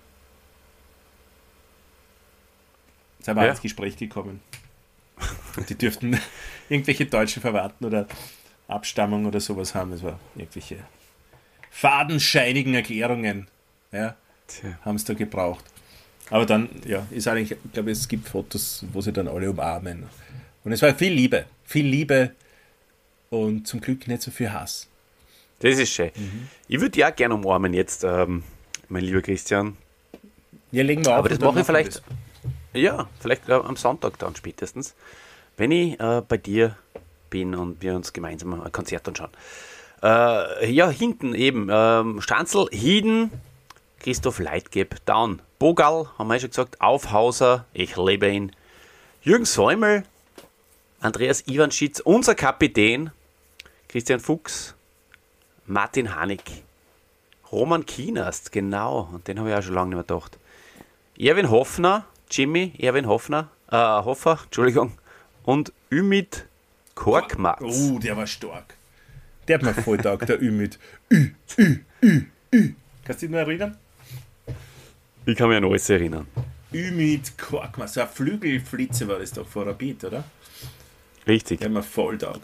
Sind wir ins Gespräch gekommen. Und die dürften irgendwelche deutschen Verwandten oder Abstammung oder sowas haben. Es war irgendwelche fadenscheinigen Erklärungen. Ja, haben es da gebraucht. Aber dann, ja, ist eigentlich, ich glaube, es gibt Fotos, wo sie dann alle umarmen. Und es war viel Liebe und zum Glück nicht so viel Hass. Das ist schön. Ich würde dich auch gerne umarmen jetzt, mein lieber Christian. Ja, legen wir auf. Aber das mache ich vielleicht, vielleicht am Sonntag dann spätestens, wenn ich bei dir bin und wir uns gemeinsam ein Konzert anschauen. Hinten eben, Stranzl, Hieden, Christoph Leitgeb, Down, Bogal, haben wir schon gesagt, Aufhauser, ich liebe ihn, Jürgen Säumel, Andreas Iwanschitz, unser Kapitän, Christian Fuchs, Martin Hanig, Roman Kienast, genau, und den habe ich auch schon lange nicht mehr gedacht. Hoffer, Entschuldigung, und Ümit Korkmaz. Oh, der war stark. Der hat mir voll taugt, der Ümit. Kannst du dich noch erinnern? Ich kann mich an alles erinnern. Ümit Korkmaz, so eine Flügelflitze war das doch vor Rapid, oder? Richtig. Der mir voll taugt.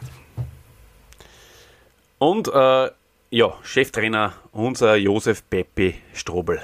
Und ja, Cheftrainer, unser Josef Peppi Strobel.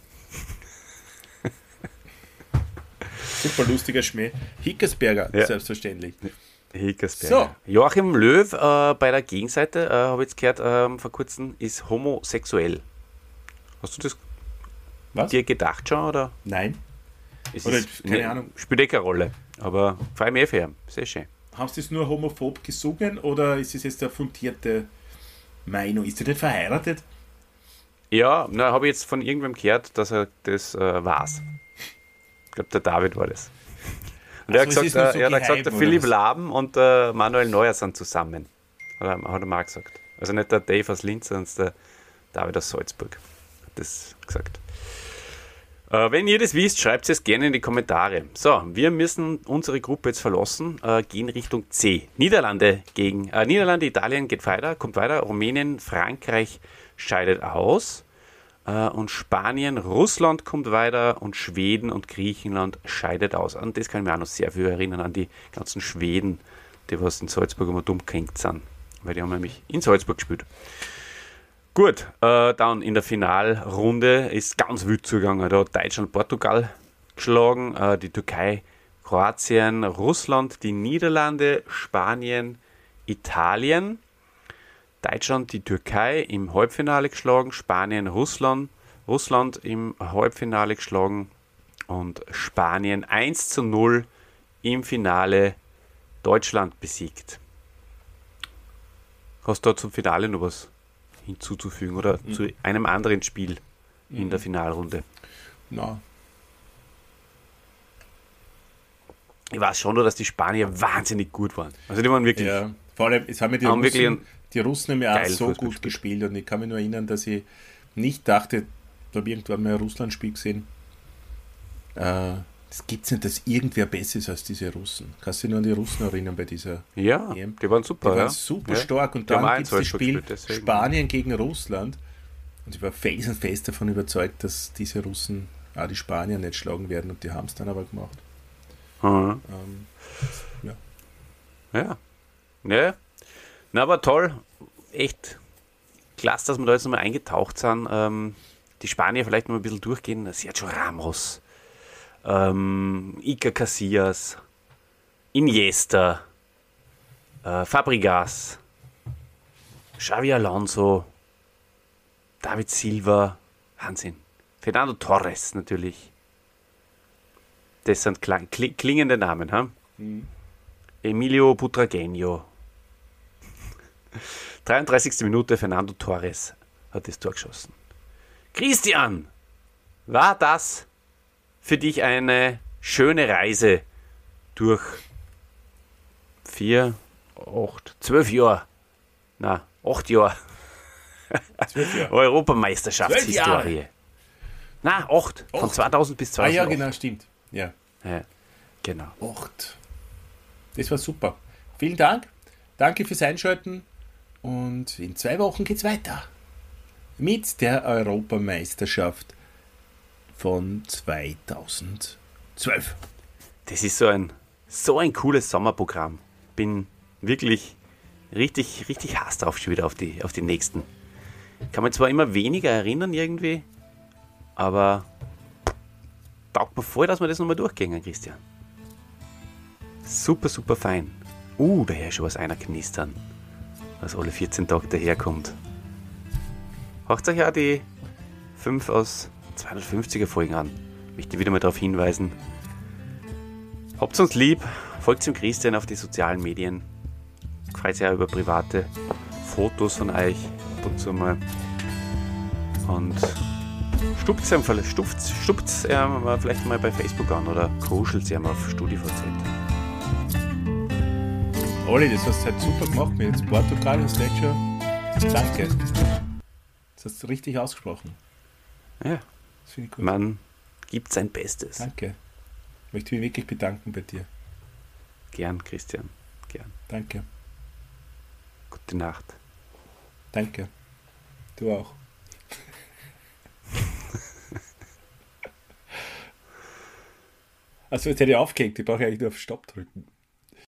Super lustiger Schmäh. Hickersberger, Ja. selbstverständlich. Hickersberger. Joachim Löw bei der Gegenseite, habe ich jetzt gehört, vor kurzem, ist homosexuell. Hast du das Was? dir gedacht schon? Oder? Nein. Es Oder, ist, keine Ahnung. Spielt eh keine Rolle. Aber freue mich für ihn. Sehr schön. Haben Sie das nur homophob gesungen oder ist es jetzt eine fundierte Meinung? Ist er denn verheiratet? Ja, na, habe ich jetzt von irgendwem gehört, dass er das weiß. Ich glaube, der David war das. Und er hat Also, es gesagt, ist nur so er hat gesagt, der geheim, Philipp oder was? Laben und der Manuel Neuer sind zusammen. Hat er mal gesagt. Also nicht der Dave aus Linz, sondern der David aus Salzburg. Hat das gesagt. Wenn ihr das wisst, schreibt es gerne in die Kommentare. So, wir müssen unsere Gruppe jetzt verlassen, gehen Richtung C. Niederlande, Italien geht weiter, kommt weiter, Rumänien, Frankreich scheidet aus und Spanien, Russland kommt weiter und Schweden und Griechenland scheidet aus. An das kann ich mich auch noch sehr viel erinnern, an die ganzen Schweden, die was in Salzburg immer dumm gehängt sind, weil die haben nämlich in Salzburg gespielt. Gut, dann in der Finalrunde ist ganz wild zugegangen. Da hat Deutschland Portugal geschlagen, die Türkei, Kroatien, Russland, die Niederlande, Spanien, Italien. Deutschland, die Türkei im Halbfinale geschlagen, Spanien, Russland im Halbfinale geschlagen und Spanien 1:0 im Finale Deutschland besiegt. Hast du da zum Finale noch was hinzuzufügen oder zu einem anderen Spiel in der Finalrunde? Na, Ich weiß schon nur, dass die Spanier wahnsinnig gut waren. Also die waren wirklich... ja. Vor allem, es haben mir Haben wirklich die Russen haben ja auch geilen so Fußball gut gespielt und ich kann mich nur erinnern, dass ich nicht dachte, ich habe irgendwann mal ein Russland-Spiel gesehen, das gibt es nicht, dass irgendwer besser ist als diese Russen. Kannst du dich nur an die Russen erinnern bei dieser Ja, EM? die waren super. Die waren ja. super Ja. stark und Die haben auch dann in gibt es das Salzburg Spiel gespielt, deswegen. Spanien gegen Russland und ich war felsenfest davon überzeugt, dass diese Russen auch die Spanier nicht schlagen werden und die haben es dann aber gemacht. Mhm. Ja. Ja. Ja. Na, aber toll. Echt klasse, dass wir da jetzt nochmal eingetaucht sind. Die Spanier vielleicht noch ein bisschen durchgehen. Sergio Ramos, Iker Casillas, Iniesta, Fabregas, Xavi Alonso, David Silva, Wahnsinn. Fernando Torres natürlich. Das sind klingende Namen. Ha? Emilio Butragueño. 33. Minute, Fernando Torres hat das Tor geschossen. Christian, war das für dich eine schöne Reise durch 4, 8, 12 Jahre? Na, 8 Jahre 12 Jahre. Europameisterschaftshistorie. Na, 8. Von 2000 bis Ah 2008. ja, genau, stimmt. Ja. Ja, genau. 8. Das war super. Vielen Dank. Danke fürs Einschalten. Und in 2 Wochen geht's weiter. Mit der Europameisterschaft von 2012. Das ist so ein cooles Sommerprogramm. Bin wirklich richtig heiß drauf schon wieder auf die nächsten. Kann man zwar immer weniger erinnern irgendwie, aber taugt mir voll, dass wir das nochmal durchgehen, Christian. Super, super fein. Daher schon was einer knistern, was alle 14 Tage daherkommt. Hört euch auch die 5 aus 250er Folgen an. Möchte wieder mal darauf hinweisen. Habt uns lieb, folgt dem Christian auf die sozialen Medien. Freut sich auch über private Fotos von euch ab und zu mal. Und stupst ihm vielleicht mal bei Facebook an oder kuschelt ihm auf StudiVZ. Olli, das hast du halt super gemacht mit jetzt Portugal, hast du echt schon. Danke. Das hast du richtig ausgesprochen. Ja, Das finde ich gut. man gibt sein Bestes. Danke. Ich möchte mich wirklich bedanken bei dir. Gern, Christian, gern. Danke. Gute Nacht. Danke. Du auch. Also jetzt hätte ich aufgehängt, ich brauche eigentlich nur auf Stopp drücken.